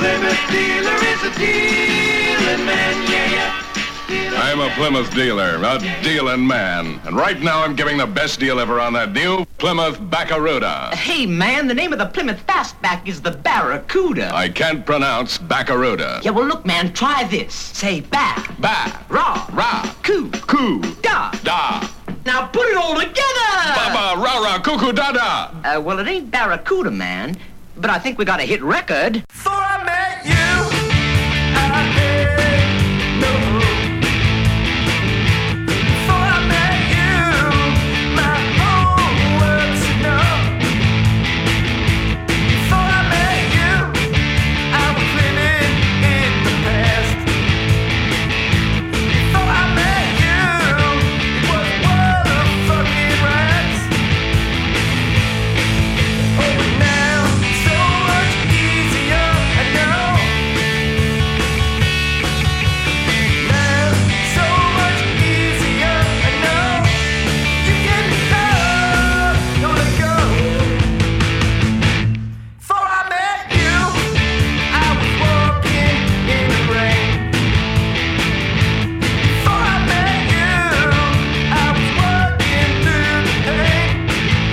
Plymouth dealer is a dealing man, yeah. I'm a Plymouth dealer, a dealing man. And right now I'm giving the best deal ever on that new Plymouth Barracuda. Hey, man, the name of the Plymouth Fastback is the Barracuda. I can't pronounce Barracuda. Yeah, well, look, man, try this. Say back. Ra. Coo. Da. Now put it all together. Baba, rara, cuckoo, dada. Well, it ain't Barracuda, man. But I think we got a hit record. Before I met you, I had no hope. Before I met you, my whole world's enough. Before I met you, I was living in the past. Before I met you, it was a world of fucking rats. Oh, but now, so much easier, I know. Now, so much easier, I know. You can love, don't let go. Before I met you, I was walking in the rain. Before I met you, I was walking through the pain.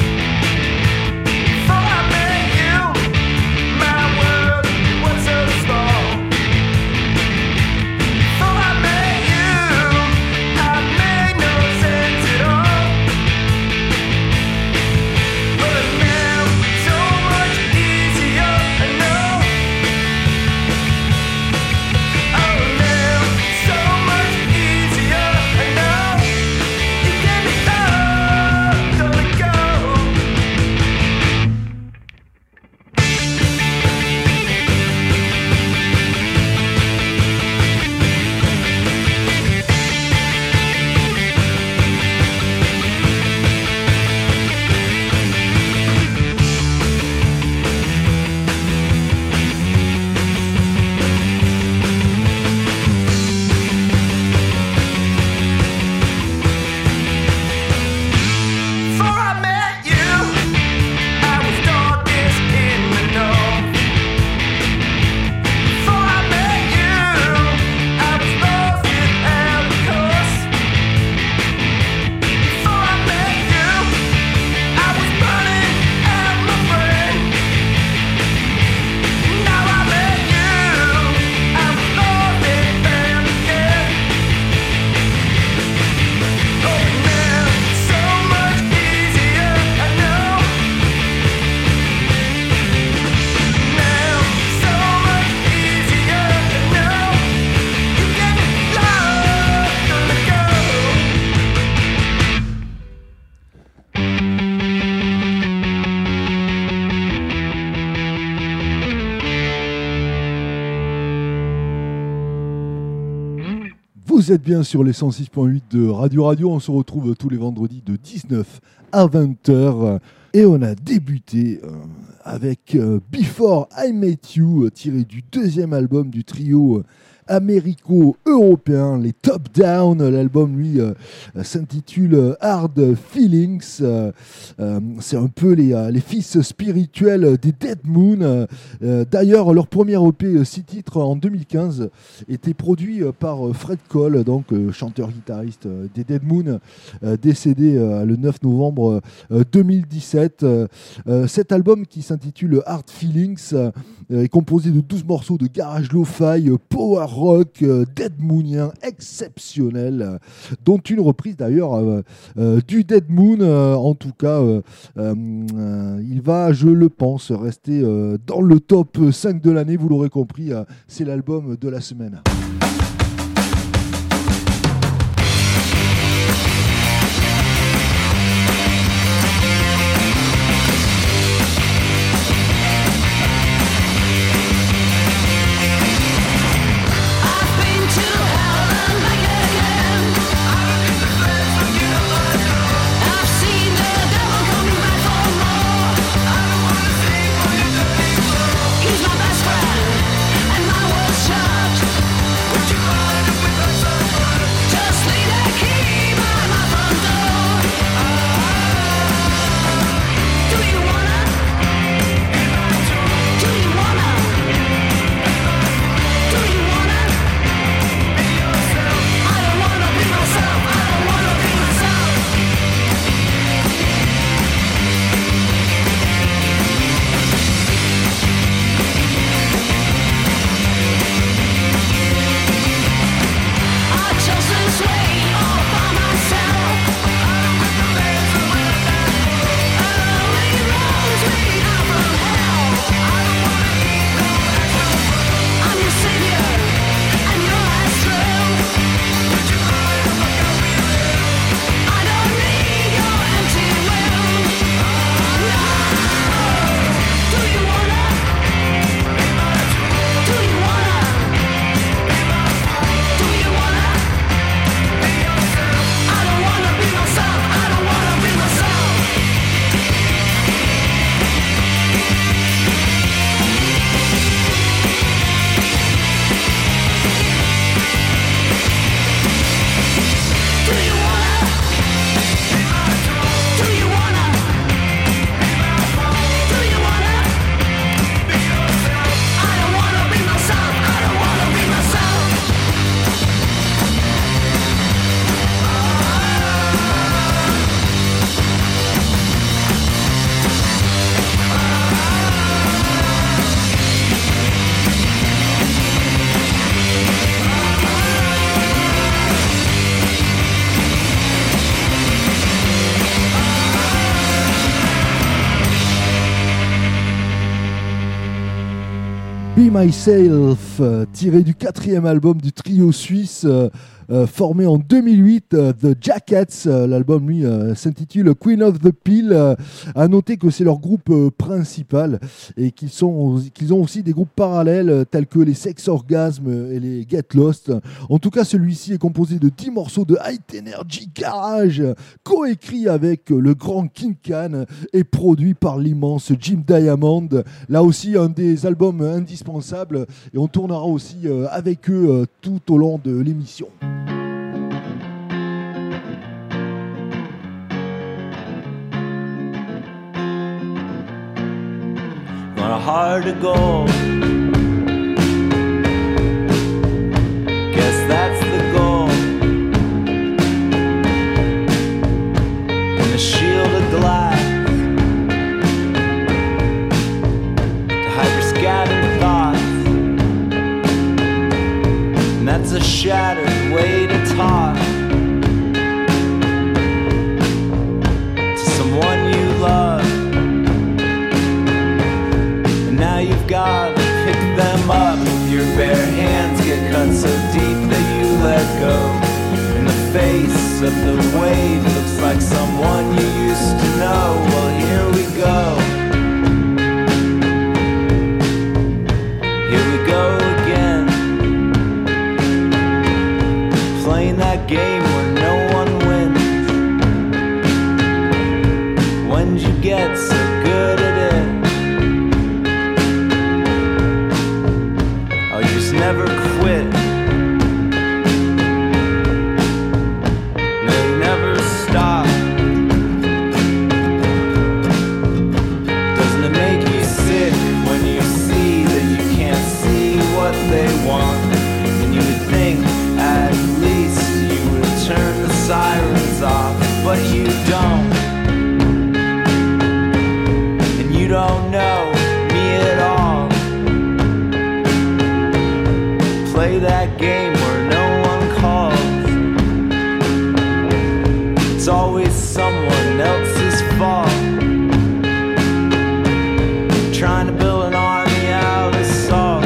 Before I met you, my world was so small. Before I met you, I made no sense at all. But now, so much easier, I know. Oh, now, so much easier, I know. You give me love, don't let go. Before I met you, I was darkest in the north. Before I met you, I was lost without a cause. Before I met you, I was running out my brain. Now I met you, I was lost and found again. Oh, now, so much easier, I know. Now, so much easier, I know. You give me love, don't let go. Vous êtes bien sur les 106.8 de Radio Radio. On se retrouve tous les vendredis de 19 à 20h. Et on a débuté avec Before I Met You, tiré du deuxième album du trio américo-européen, les Top Down. L'album, lui, s'intitule Hard Feelings. C'est un peu les fils spirituels des Dead Moon. D'ailleurs, leur premier EP, 6 titres en 2015, était produit par Fred Cole, donc chanteur-guitariste des Dead Moon, décédé le 9 novembre 2017. Cet album, qui s'intitule Hard Feelings, est composé de 12 morceaux de garage lo-fi, power rock, Dead Moonien exceptionnel, dont une reprise d'ailleurs du Dead Moon. En tout cas, il va, je le pense, rester dans le top 5 de l'année. Vous l'aurez compris, c'est l'album de la semaine. He's my best friend and my worst shot. Be Myself, tiré du 4e album du trio suisse formé en 2008, The Jackets. L'album, lui, s'intitule Queen of the Pill. À noter que c'est leur groupe principal et qu'ils ont aussi des groupes parallèles tels que les Sex Orgasm et les Get Lost. En tout cas, celui-ci est composé de 10 morceaux de High Energy Garage, coécrit avec le grand King Khan et produit par l'immense Jim Diamond. Là aussi, un des albums indispensables, et on tournera aussi avec eux tout au long de l'émission. On a heart of gold, guess that's the goal. And a shield of glass to hide your scattered thoughts. And that's a shattered way to talk to someone you love. Now you've got to pick them up. Your bare hands get cut so deep that you let go. And the face of the wave looks like someone you used to know. Well, here we go. Here we go again. Playing that game where no one wins. When'd you get so good at it? Never quit. No, you never stop. Doesn't it make you sick when you see that you can't see what they want? And you would think at least you would turn the sirens off, but you don't. And you don't know me at all. Play that game where no one calls. It's always someone else's fault. Trying to build an army out of salt.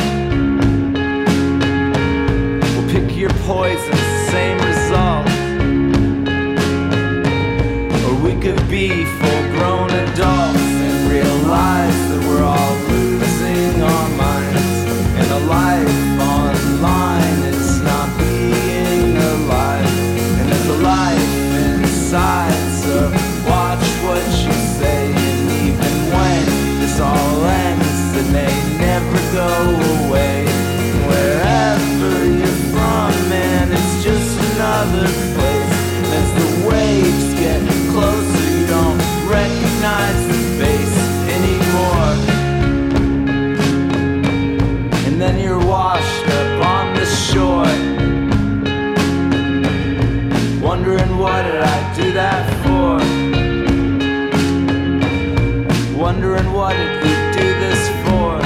We'll pick your poison, same result. Or we could be full-grown adults and realize that we're all losing our minds. And a life online, it's not being alive. And there's a life inside, so watch what you say. And even when this all ends, it may never go away. Wherever you're from, man, it's just another place. As the waves get closer, you don't recognize the face anymore. And then you're washed up on the shore, wondering what did I do that for? Wondering what did we do this for?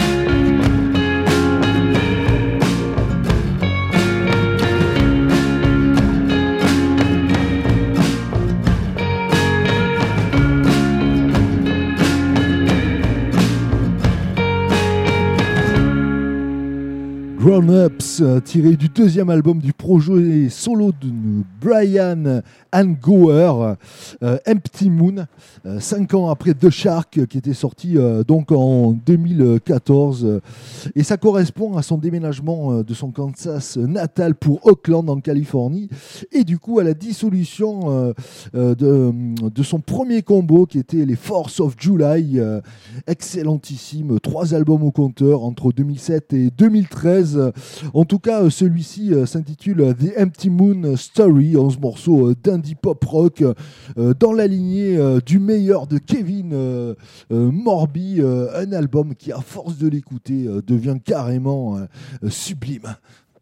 Grown Ups, tiré du deuxième album du projet solo de Brian Gower, Empty Moon, 5 ans après The Shark, qui était sorti donc en 2014. Et ça correspond à son déménagement de son Kansas natal pour Oakland en Californie, et du coup à la dissolution de son premier combo qui était les Force of July, excellentissime, 3 albums au compteur entre 2007 et 2013. En tout cas, celui-ci s'intitule The Empty Moon Story, 11 morceaux d'indie pop rock dans la lignée du meilleur de Kevin Morby, un album qui, à force de l'écouter, devient carrément sublime.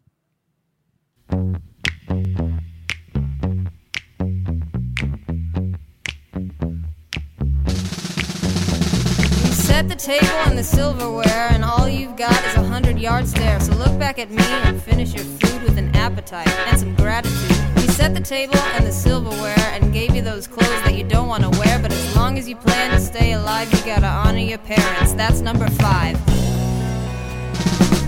Set the table and the silverware, and all you've got is 100-yard stare. So look back at me and finish your food with an appetite and some gratitude. We set the table and the silverware and gave you those clothes that you don't want to wear, but as long as you plan to stay alive, you gotta honor your parents. That's number 5.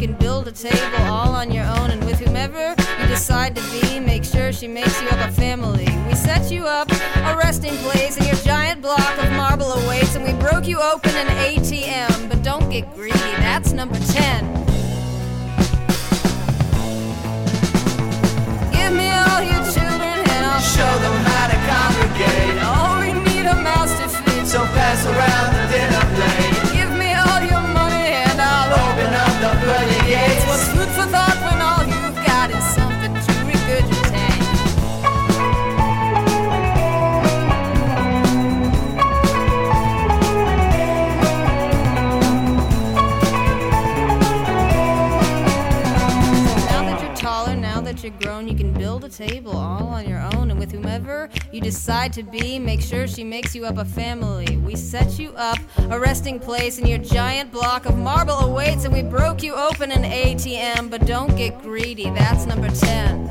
can build a table all on your own, and with whomever you decide to be, make sure she makes you up a family. We set you up a resting place, and your giant block of marble awaits, and we broke you open an ATM. But don't get greedy, that's number 10. Give me all your children and I'll Show them how to congregate. all we need a mouse to feed. So pass around the dinner plate. Give me all your money and I'll Open up the pearly gates. What's food for thought when all you've got is something to regurgitate? Now that you're taller, now that you're grown, you can build a table all on your own, and with whomever you decide to be, make sure she makes you up a family. We set you up a resting place, and your giant block of marble awaits, and we broke you open an ATM. But don't get greedy, that's number 10.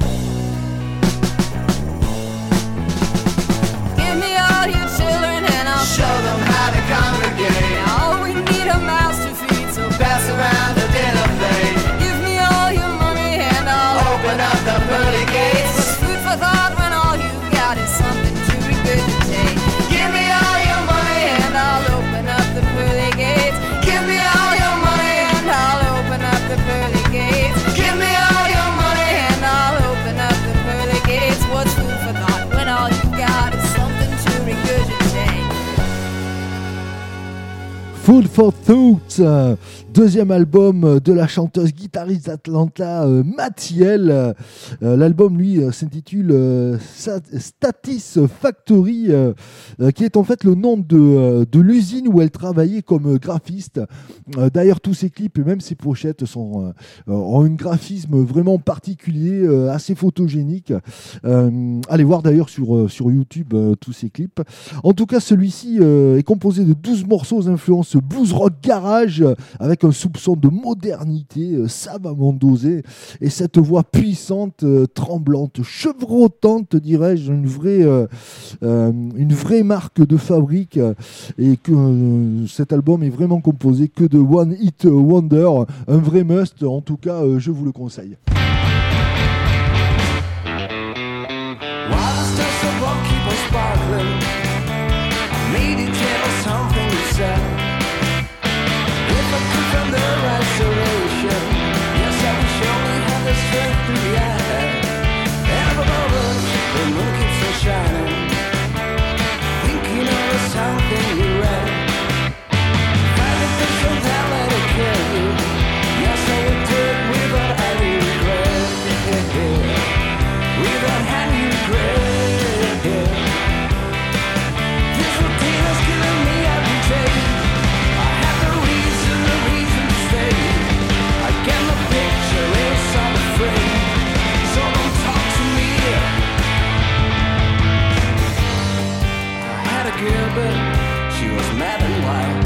Give me all your children and I'll Show them how to congregate. all we need a mouse to feed. So Pass around the dinner plate. give me all your money and I'll Open up the pearly gates. What's food for thought when all you've got is something to regurgitate? Give me all your money And I'll open up the pearly gates. Give me all your money And I'll open up the pearly gates. Give me all your money And I'll open up the pearly gates. What's food for thought when all you've got is something to regurgitate? Food for Thought, deuxième album de la chanteuse guitariste d'Atlanta, Mathiel. L'album, lui, s'intitule Statis Factory, qui est en fait le nom de l'usine où elle travaillait comme graphiste. D'ailleurs, tous ses clips et même ses pochettes ont un graphisme vraiment particulier, assez photogénique. Allez voir d'ailleurs sur YouTube tous ces clips. En tout cas, celui-ci est composé de 12 morceaux aux influences blues rock garage, avec un soupçon de modernité savamment dosé, et cette voix puissante, tremblante, chevrotante, dirais-je, une vraie marque de fabrique, et que cet album est vraiment composé que de One Hit Wonder, un vrai must. En tout cas, je vous le conseille. While the stars above keep on sparkling, I made it tell something to say. If I could from their isolation, yes, I would surely have the strength to react. And above us, the moon keeps on shining, thinking of something you read. Find a picture that let it kill you. Yes, I would do it without any regret. Without any regret. This routine is killing me every day. I have the reason to stay. I get the picture inside the frame, so don't talk to me. I had a girl, but she was mad and white.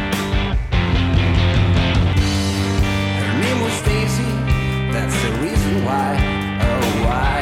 Her name was Daisy, that's the reason why. Oh, why?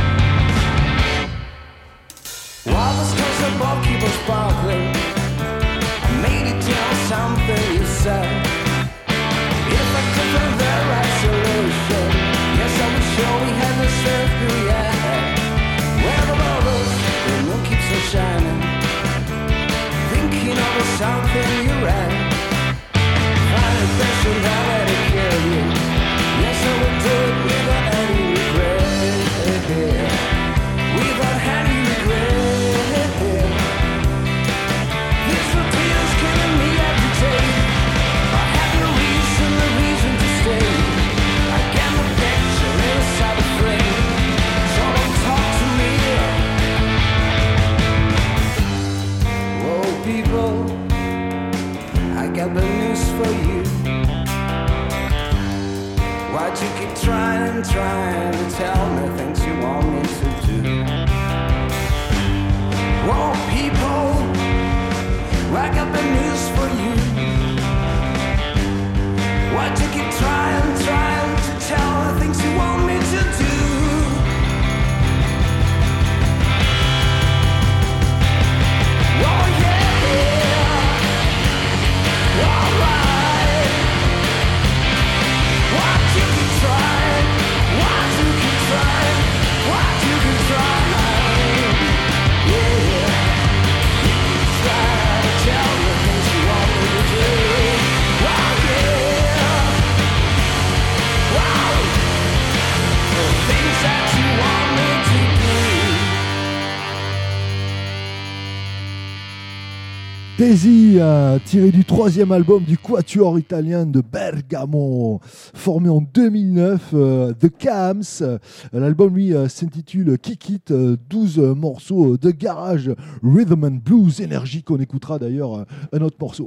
While the stars above keep on sparkling, I made it tell something you said. If I could from their isolation, yes, I would show we had the strength to react. When above us, the moon keeps on shining, thinking of something you read. Find a passion that let it kill you. Yes, I would do it without any regret. Without any regret. This routine is killing me every day. I have no reason to stay. I get the picture inside the frame, so don't talk to me. Whoa, people, I got the news for you. Why'd you keep trying to tell me things you want me to do? Whoa, people, I got the news for you. Why'd you keep trying to tell me things you want me to do? Oh yeah, alright. Why Daisy, tiré du 3e album du quatuor italien de Bergamo, formé en 2009, The Cams. L'album, lui, s'intitule Kick It, 12 morceaux de garage, rhythm and blues énergique. On écoutera d'ailleurs un autre morceau.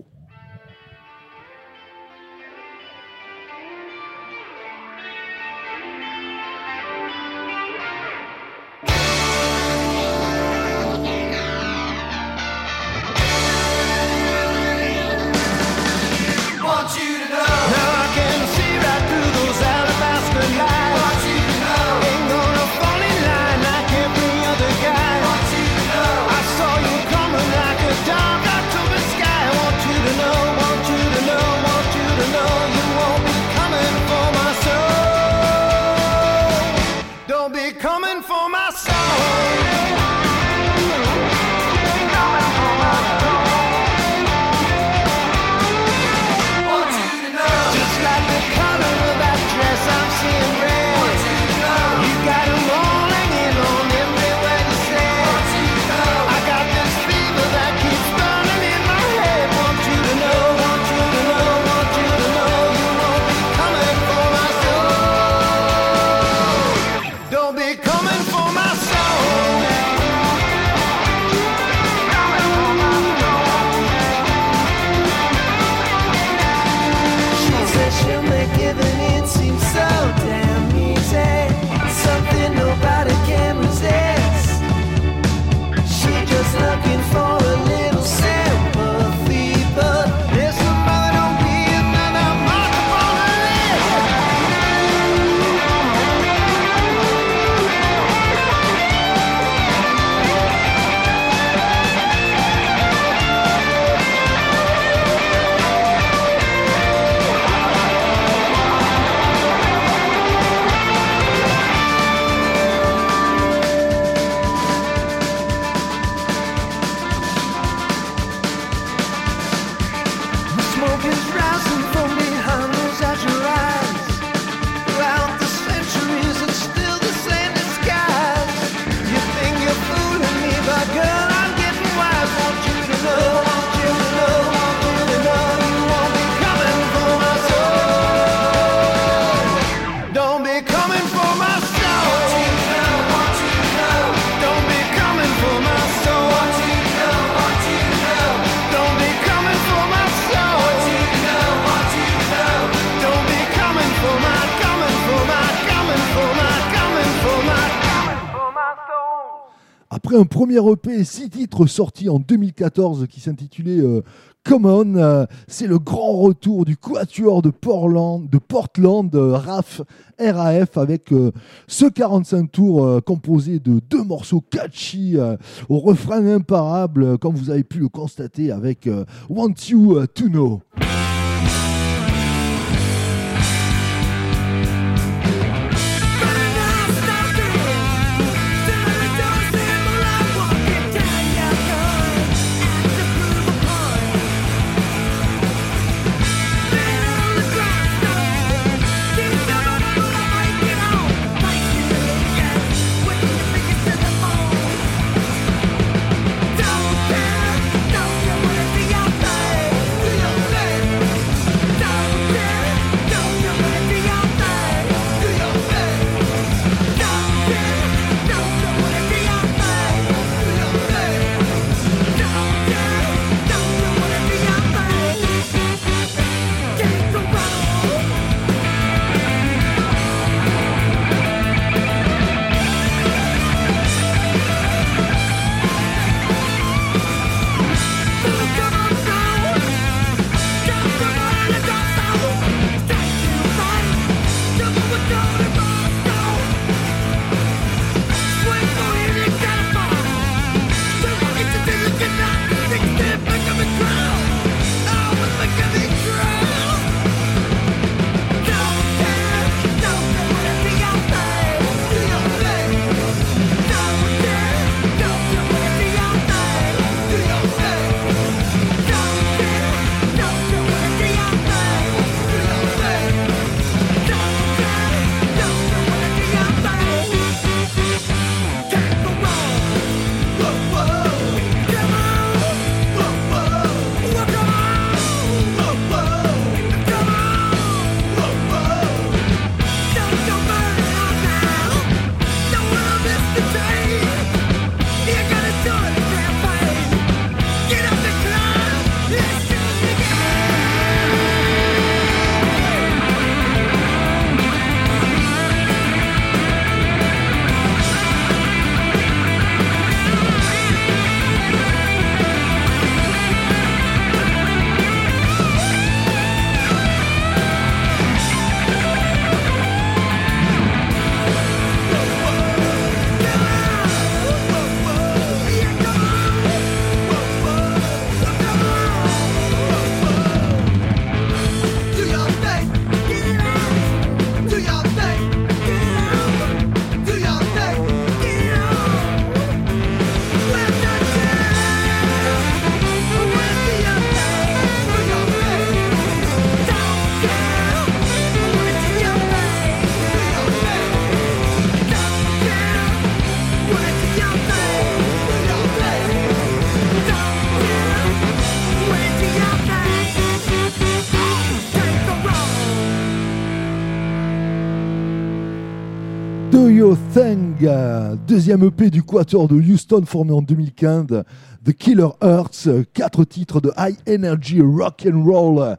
Après un premier EP, 6 titres sortis en 2014 qui s'intitulait Come On, c'est le grand retour du quatuor de Portland, RAF, avec ce 45 tours composé de 2 morceaux catchy au refrain imparable, comme vous avez pu le constater avec Want You To Know. Don't care, don't care what it be, I'll pay. Sure Thing, deuxième EP du Quatuor de Houston formé en 2015, The Killer Hearts, 4 titres de high energy rock and roll.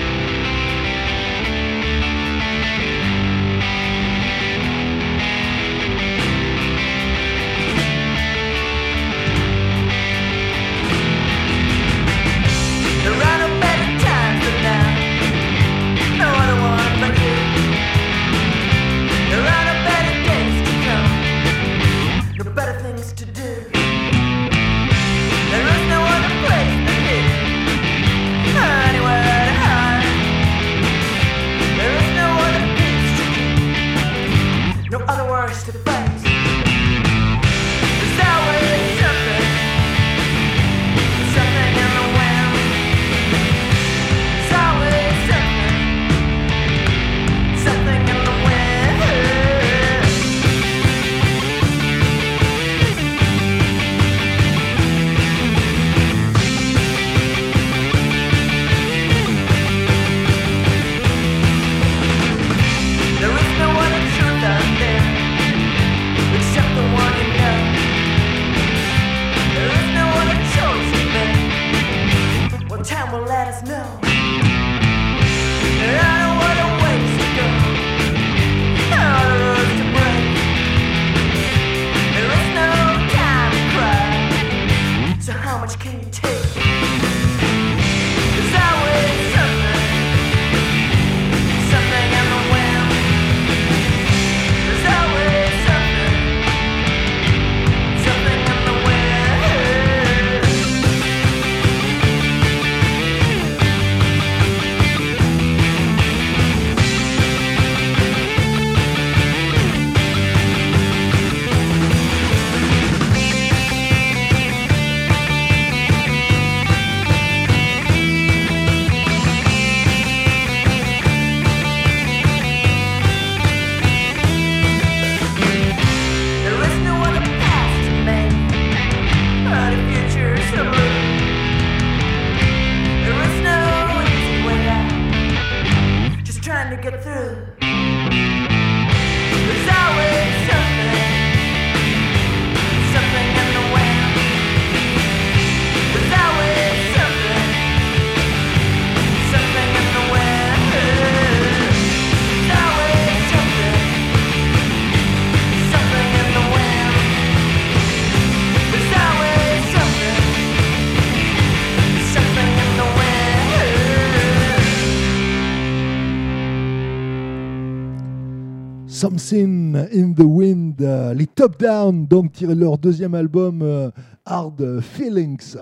Something in the Wind, les Top Down, donc tirés de leur deuxième album Hard Feelings.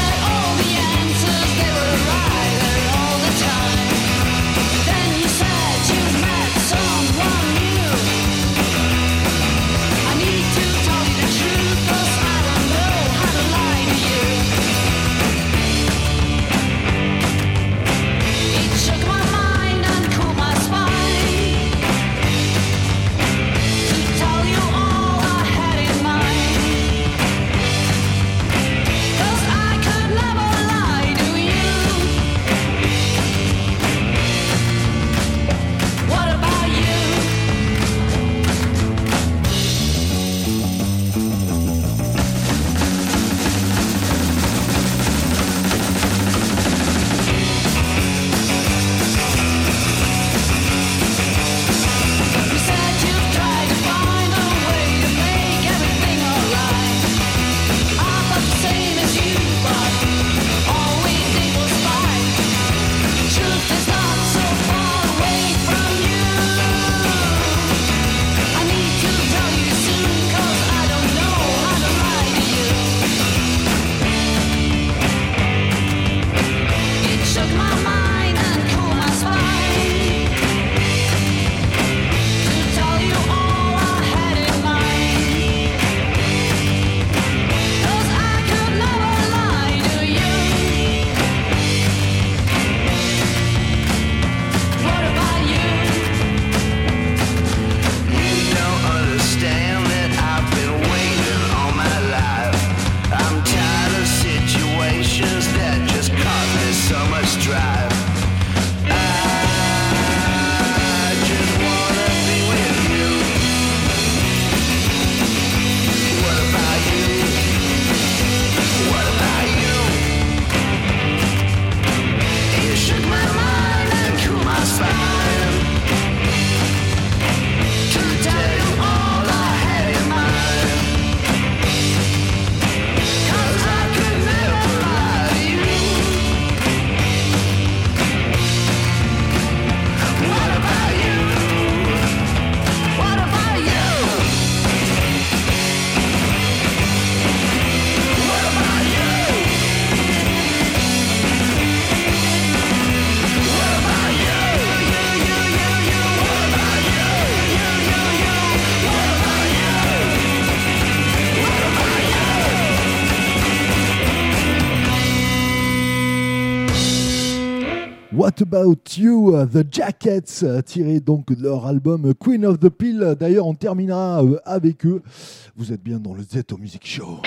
Then you said What About You, The Jackets, tiré donc de leur album Queen of the Pill. D'ailleurs, on terminera avec eux. Vous êtes bien dans le Zeto Music Show.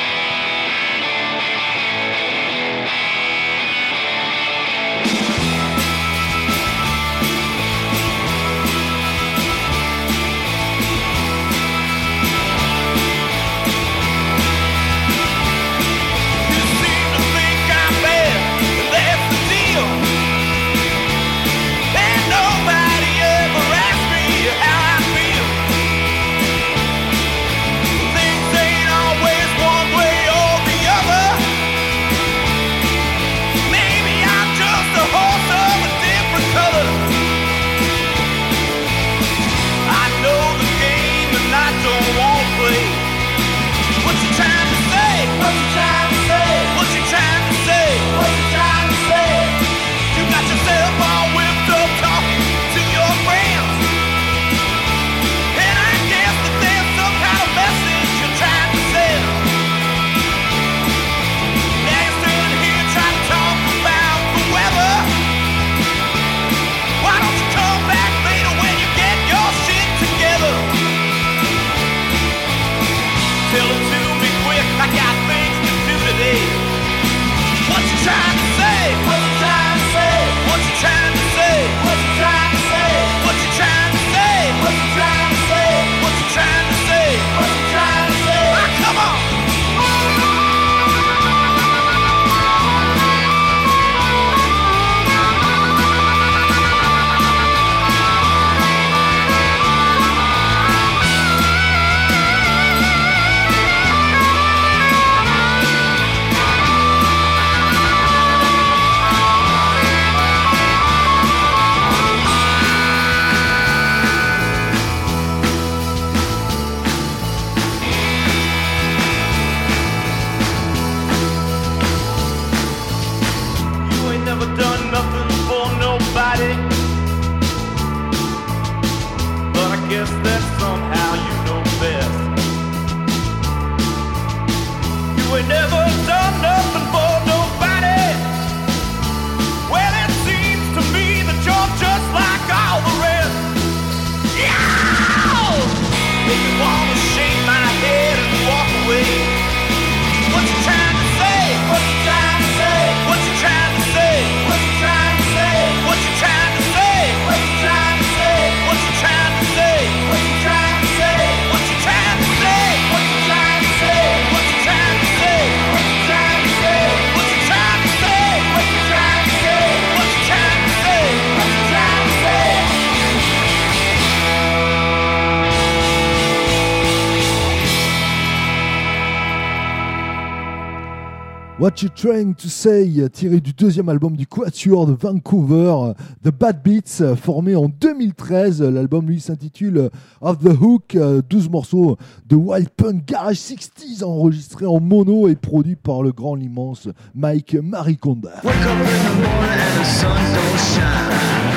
What You Trying to Say, tiré du deuxième album du Quatuor de Vancouver, The Bad Beats, formé en 2013. L'album lui s'intitule Off the Hook, 12 morceaux de wild punk garage 60s enregistrés en mono et produits par le grand, l'immense Mike Mariconda. Wake up in the morning and the sun don't shine.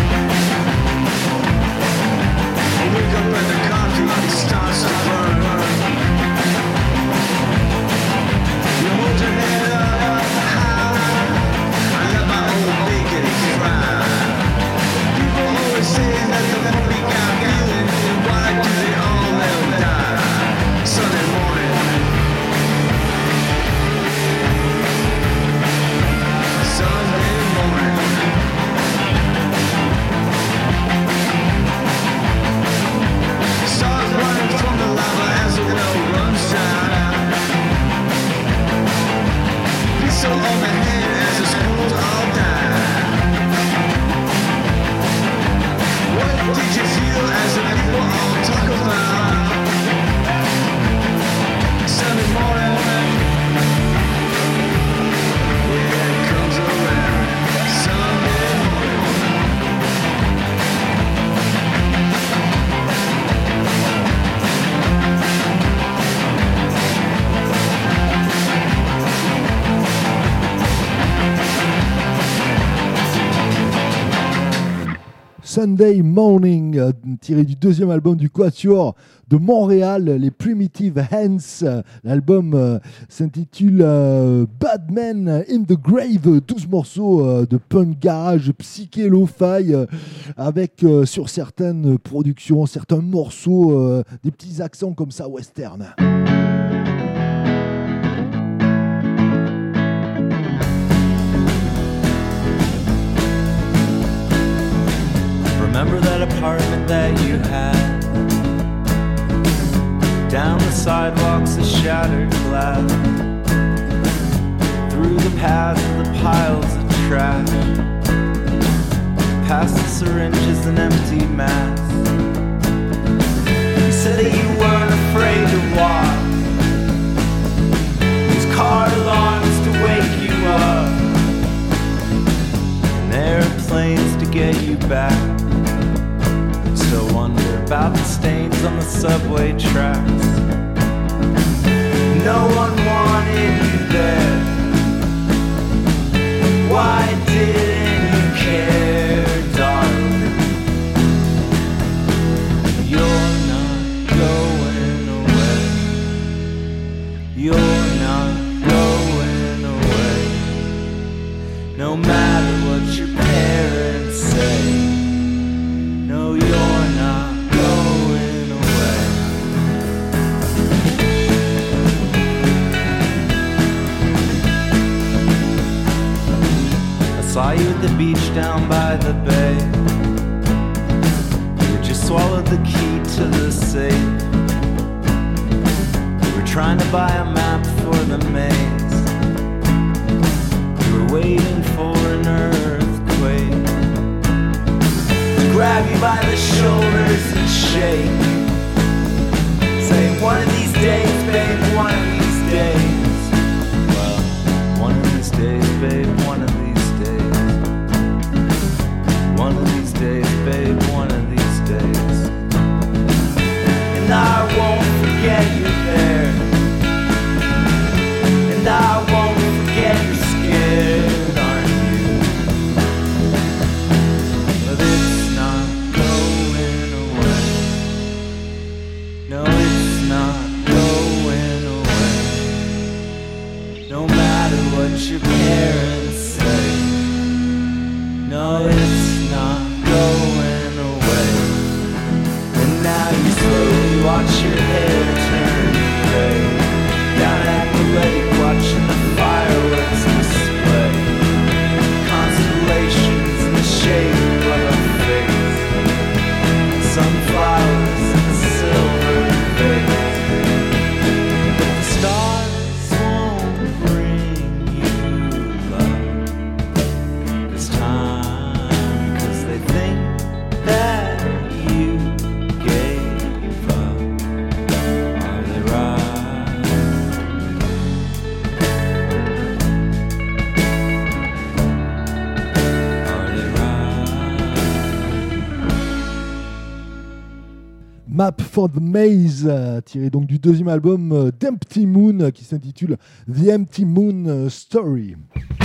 Wake up and the concrete starts to burn. You hold your head up high. I let my old bacon fry. People always say that the movie got feeling. Why do they all let them die? Sunday morning. Sunday morning. Sunday Morning, tiré du deuxième album du Quatuor de Montréal, les Primitive Hands. L'album s'intitule Bad Men in the Grave, 12 morceaux de punk garage, psyché lo-fi, avec sur certaines productions, certains morceaux, des petits accents comme ça western. Remember that apartment that you had? Down the sidewalks of shattered glass, through the paths of the piles of trash, past the syringes and empty masks. You said that you weren't afraid to walk, use car alarms to wake you up, and airplanes to get you back. Still wonder about the stains on the subway tracks. No one wanted you there. Why didn't you care, darling? You're not going away. You're not going away. No matter what your parents say. No, you're not going away. I saw you at the beach down by the bay. You had just swallowed the key to the safe. You were trying to buy a map for the maze. You were waiting for an earthquake. Grab you by the shoulders and shake. Say one of these days, babe, one of these days. Well, one of these days, babe, one of these days. One of these days, babe, one of these days. And I won't forget you're there. And I won't forget you're scared, aren't you? But it's not going away. No, it's not going away. No matter what your parents say. No, it's not going away. And now you slowly watch your hair turn gray. Down at the lake watching the fireworks display. Constellations in the shade of a face. Sunflowers in the silver vase. But the stars won't bring you love this time, 'cause they think that you gave up. Are they right? Are they right? Map for the Maze, tiré donc du deuxième album d'Empty Moon, qui s'intitule The Empty Moon Story.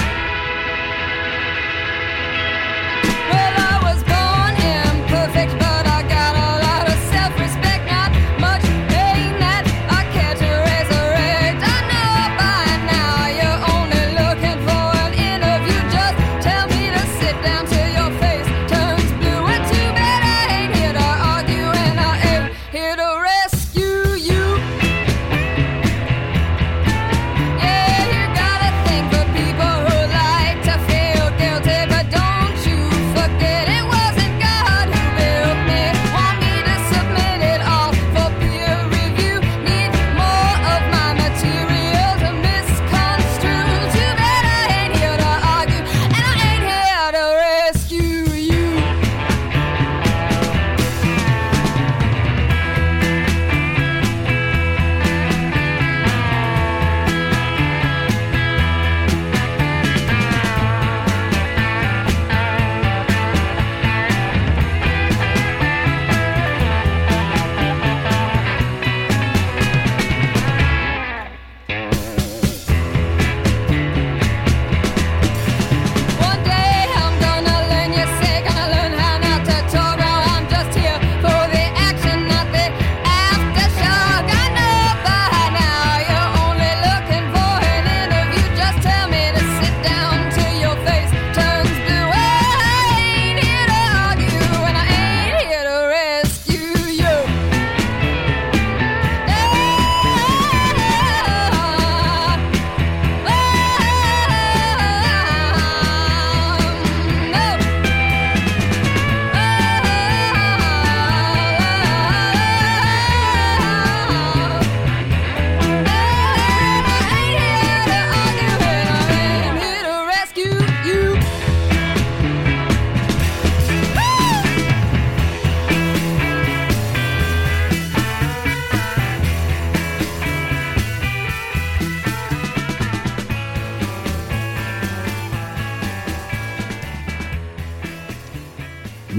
Well, I was born imperfect, but I got a lot of self-respect. Not much pain that I care to resurrect. I know by now you're only looking for an interview. Just tell me to sit down till your face turns blue. And too bad I ain't here to argue, and I ain't here to rescue you. Yeah, you gotta think for people who lie.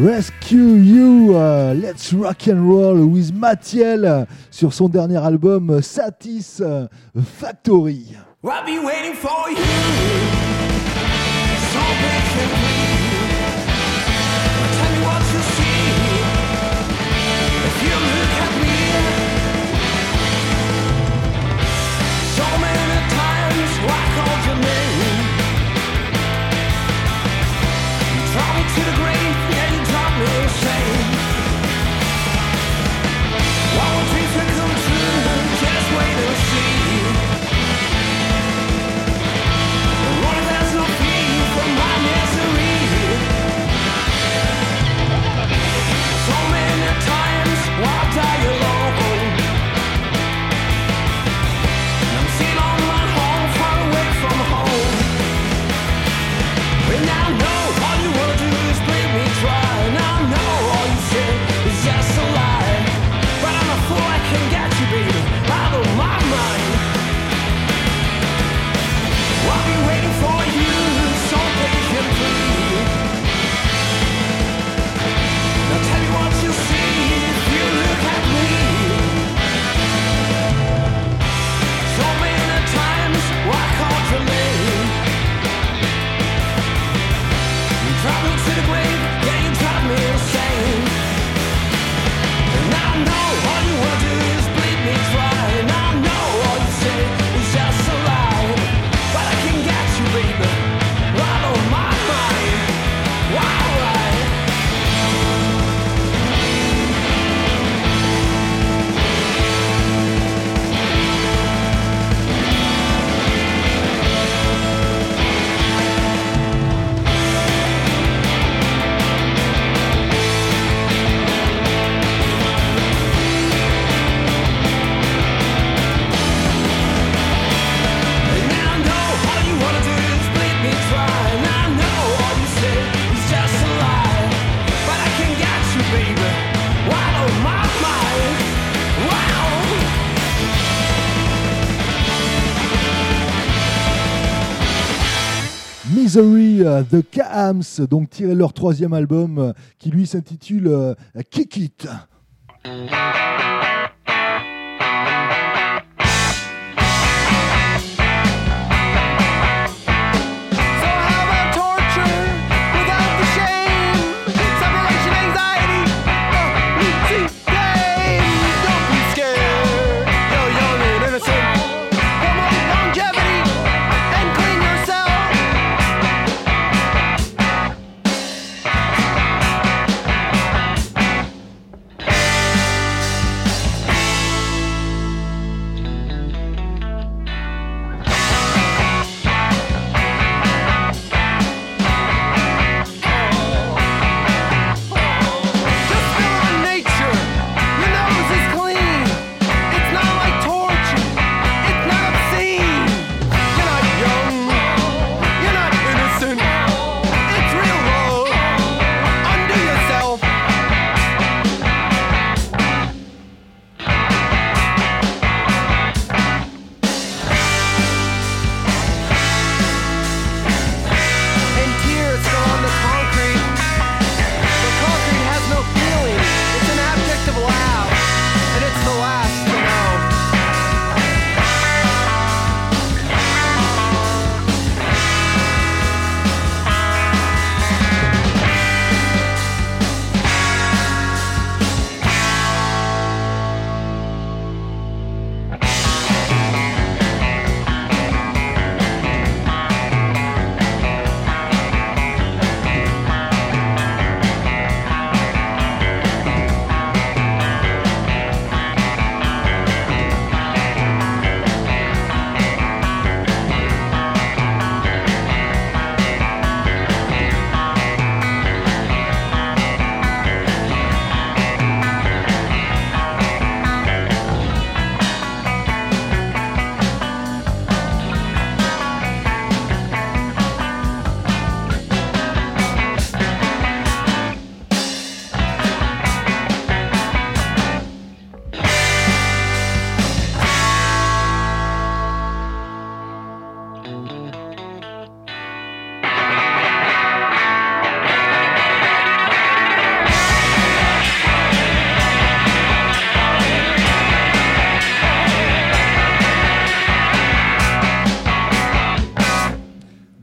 Rescue You, Let's Rock and Roll with Mathiel sur son dernier album Satisfactory. I'll be waiting for you. So patiently. Tell me what you see. If you look at me. So many times I called your name. You drove me to the grave, yeah, you dropped me in shame. One more dream to come true, just wait and see. There's no fee for my misery. So many times I'll die alone. I'm sitting on my home, far away from home. And I know all you wanna do is bleed me dry. And I know all you say is just a lie. But I'm a fool, I can't get you, baby, out of my mind. I'll be waiting for you, so patiently. Now tell me what you see if you look at me. So many times I called your name. You drive me to the grave, yeah, you drive me insane. And I know all you wanna do is bleed me dry. And I know all you say is just a lie. But I can get you, baby, right on my mind. Wow, right. And I know all you wanna do is bleed me dry. And I know all you say is just a lie. But I can get you, baby, right on my mind. Wow. Misery, The Cams, donc tiré de leur troisième album qui lui s'intitule Kick It. So how about torture without the shame? Separation anxiety, easy game. Don't be scared, you're young and innocent. Promote longevity and clean yourself.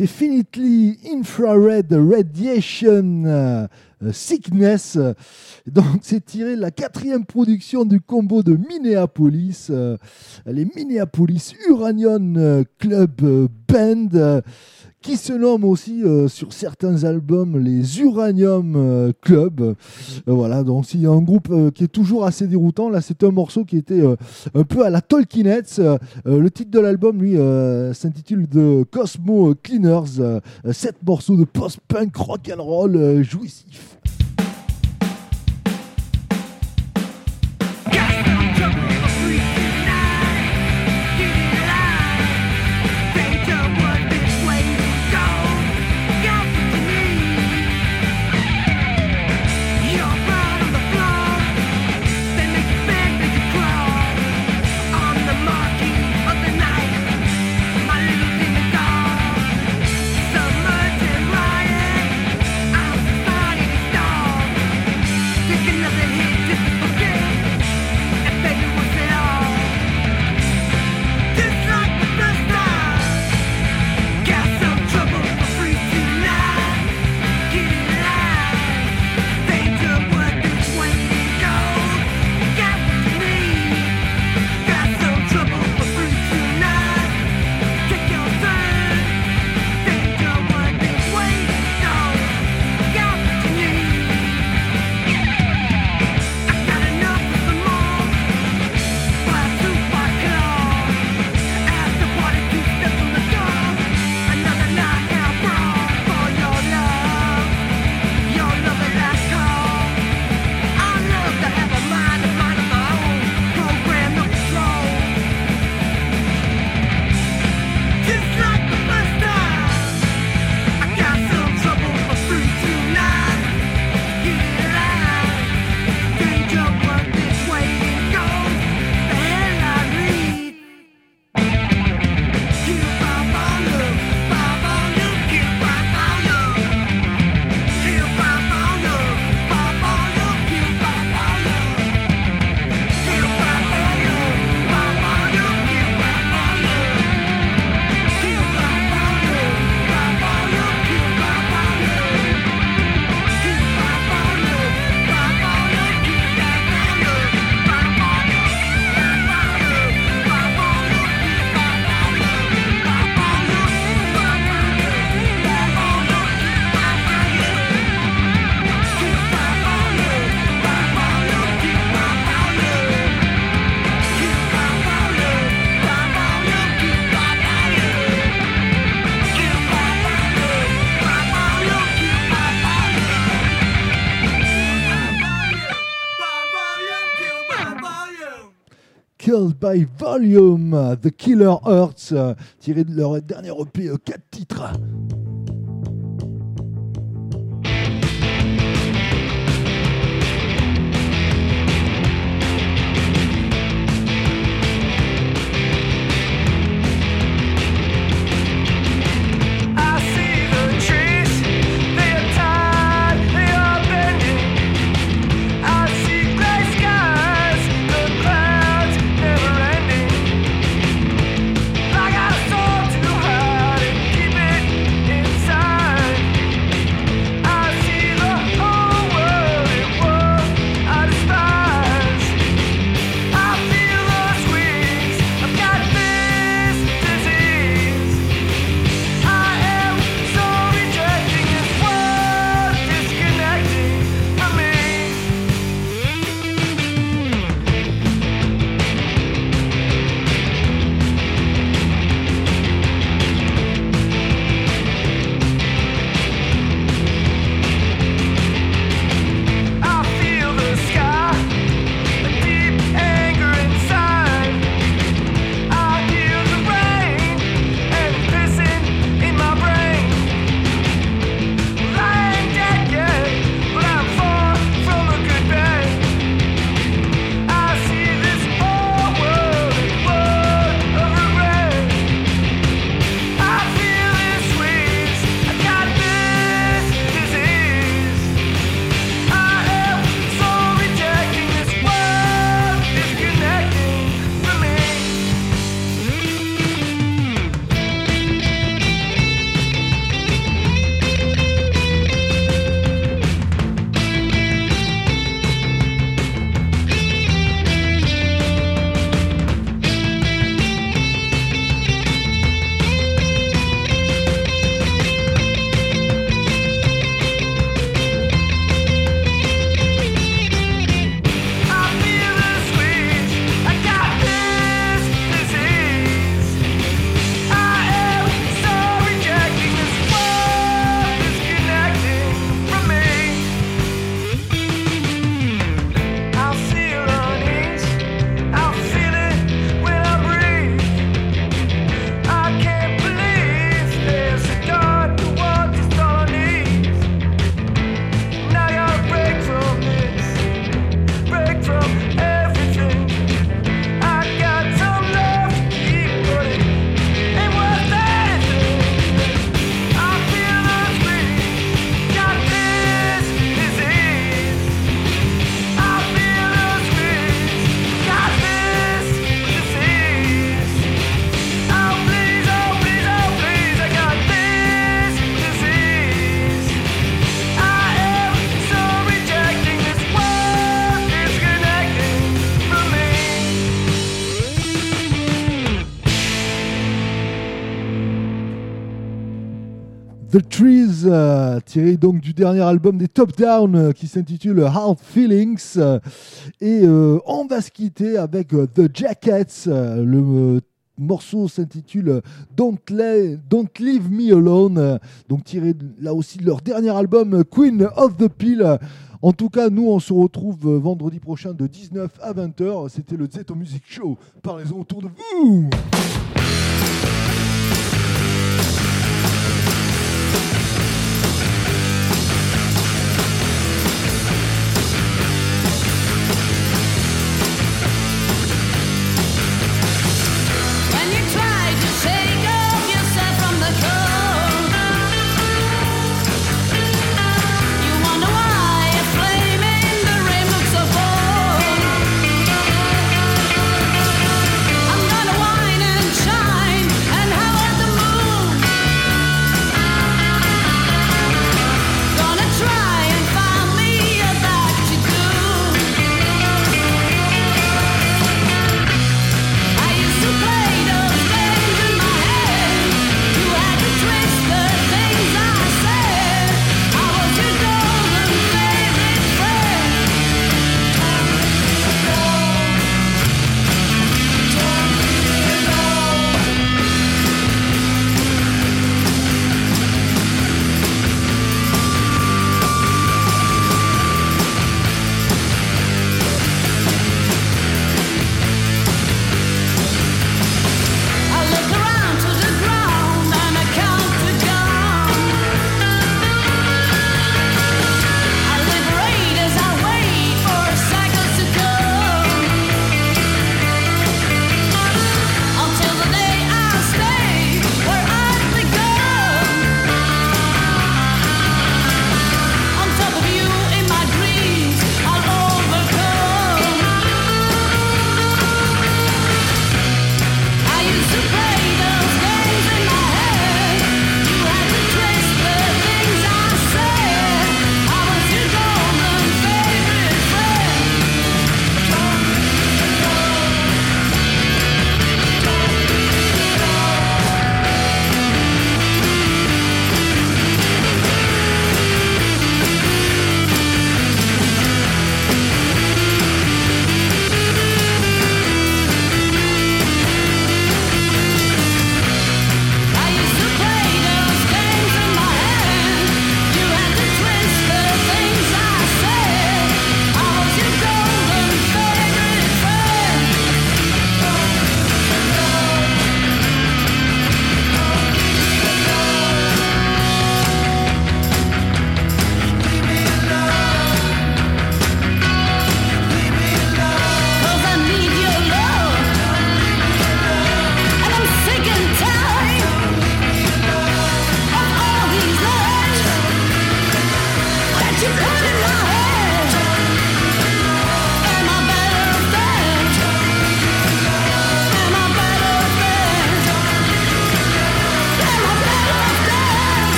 Definitely Infrared Radiation Sickness. Donc c'est tiré de la 4e production du combo de Minneapolis, les Minneapolis Uranium Club Band, qui se nomme aussi sur certains albums les Uranium Club. Voilà, donc c'est un groupe qui est toujours assez déroutant. Là, c'est un morceau qui était un peu à la Tolkienettes. Le titre de l'album, lui, s'intitule The Cosmo Cleaners. 7 morceaux de post-punk rock'n'roll jouissif. Killed by Volume, The Killer Hearts, tiré de leur dernier EP, 4 titres. I got a soul too hard and keep it The Trees, tiré donc du dernier album des Top Down qui s'intitule Hard Feelings. Et on va se quitter avec The Jackets. Le morceau s'intitule Don't Leave Me Alone, donc tiré là aussi de leur dernier album Queen of the Pill. En tout cas, nous on se retrouve vendredi prochain de 19 à 20h. C'était le Zeto Music Show. Parlez-en autour de vous.